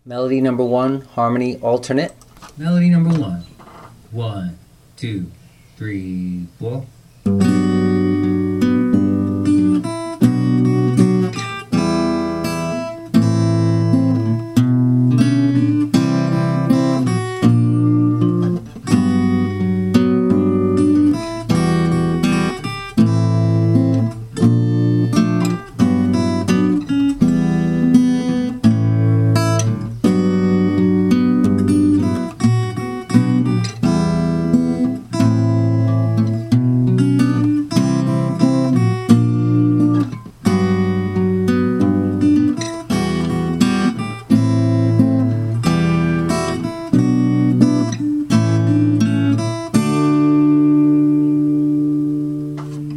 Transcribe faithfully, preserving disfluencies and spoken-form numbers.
Melody number one, harmony alternate. Melody number one. One, two, three, four.